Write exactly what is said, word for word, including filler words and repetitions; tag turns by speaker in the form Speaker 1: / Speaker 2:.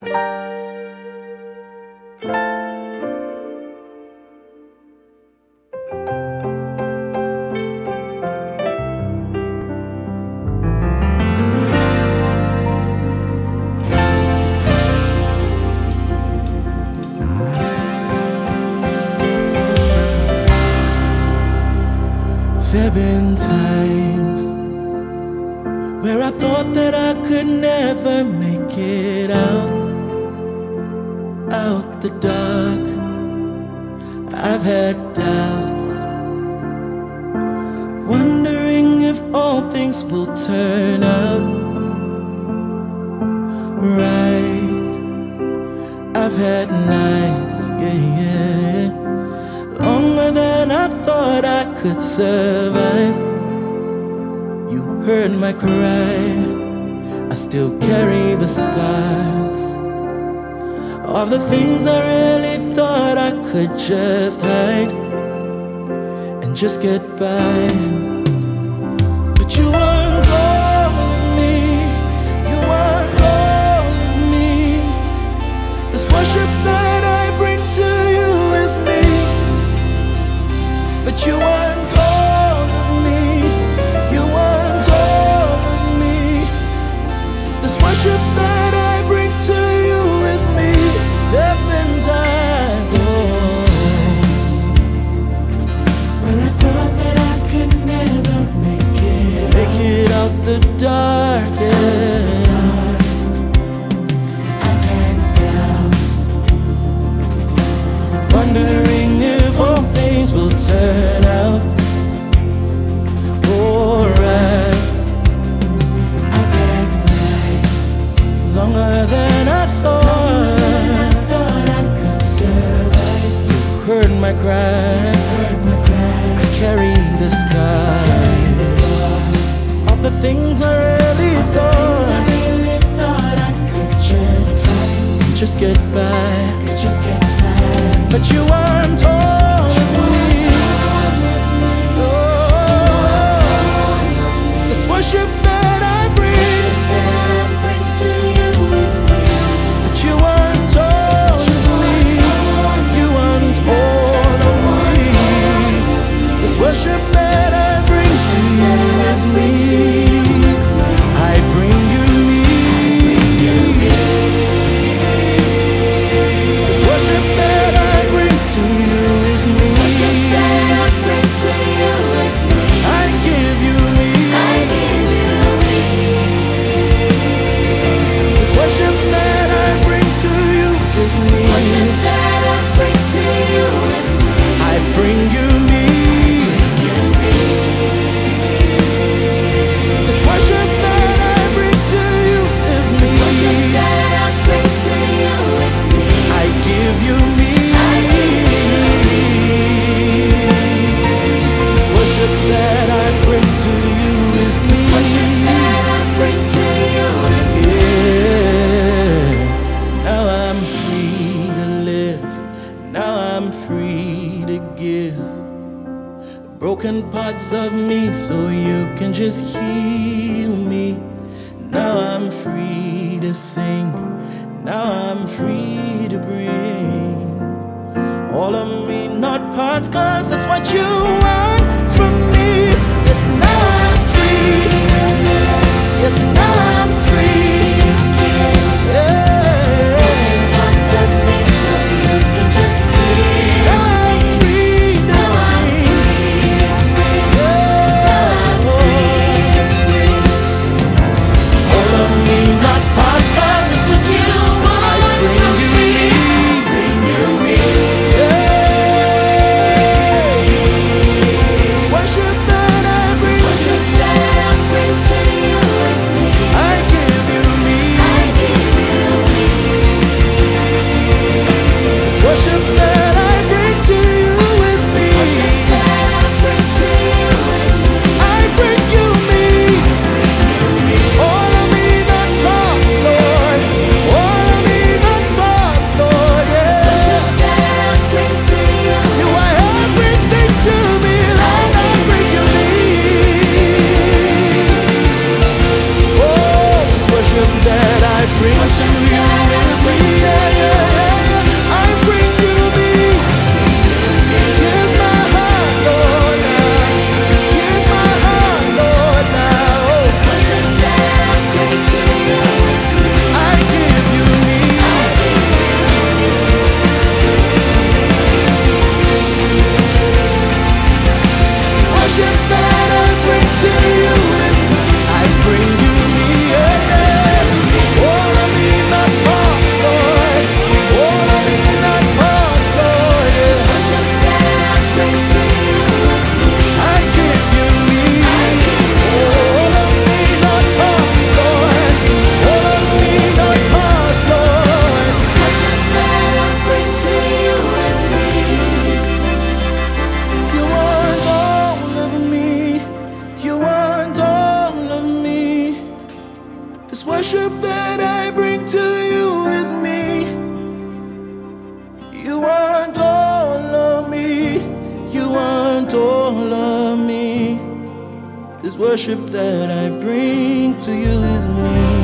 Speaker 1: There've been times where I thought that I could never make it out, out the dark. I've had doubts, wondering if all things will turn out right. I've had nights, yeah, yeah, longer than I thought I could survive. You heard my cry, I still carry the scars of the things I really thought I could just hide and just get by. But you weren't all of me, you weren't all of me. This worship that I bring to you is me. But you weren't all of me, you weren't all of me. This worship that I bring to you is me. There've been times, oh,
Speaker 2: when I thought that I could never make it
Speaker 1: make it out the dark, yeah.
Speaker 2: I've had doubts,
Speaker 1: Wondering if all things will turn out alright.
Speaker 2: I've had nights
Speaker 1: Longer than I
Speaker 2: I
Speaker 1: thought.
Speaker 2: thought I could survive.
Speaker 1: Heard my cry,
Speaker 2: Heard my cry,
Speaker 1: I carry the
Speaker 2: carry the
Speaker 1: scars
Speaker 2: scars
Speaker 1: of the things I really
Speaker 2: things I
Speaker 1: thought
Speaker 2: really thought I could just hide,
Speaker 1: just get by.
Speaker 2: just get by.
Speaker 1: But you weren't all of me. Oh, this worship that I bring,
Speaker 2: That I bring to you is me.
Speaker 1: but you weren't all of me. You weren't all of me. This worship that I bring to you is me. I bring you me. This worship that I bring to you is me.
Speaker 2: That I bring to you is me.
Speaker 1: I give you me.
Speaker 2: I give you me.
Speaker 1: This worship that I bring to you is me.
Speaker 2: That I bring to you is me.
Speaker 1: I bring you me. This worship that I bring to you is me.
Speaker 2: That I bring to you is me.
Speaker 1: I give you me. This worship that I bring to you is me.
Speaker 2: That I bring to you is me.
Speaker 1: Yeah. Now I'm free to live. Now I'm free to give. Broken parts of me so you can just heal me. Now I'm free to sing. Now I'm free to bring all of me, not parts, cause that's what you want from me. Yes, now I'm free. Yes, now I'm free. Yeah.
Speaker 2: Parts of me so you can just feel.
Speaker 1: Now I'm free to
Speaker 2: Now I'm
Speaker 1: sing.
Speaker 2: free to sing.
Speaker 1: Yeah.
Speaker 2: Now I'm free to breathe.
Speaker 1: All of me, not parts, cause
Speaker 2: That's what you want
Speaker 1: bring
Speaker 2: from
Speaker 1: you
Speaker 2: me.
Speaker 1: me.
Speaker 2: Bring you me.
Speaker 1: This worship that I bring to
Speaker 2: Worship
Speaker 1: you,
Speaker 2: that I bring to you is me.
Speaker 1: I give you This worship that I bring to you is me.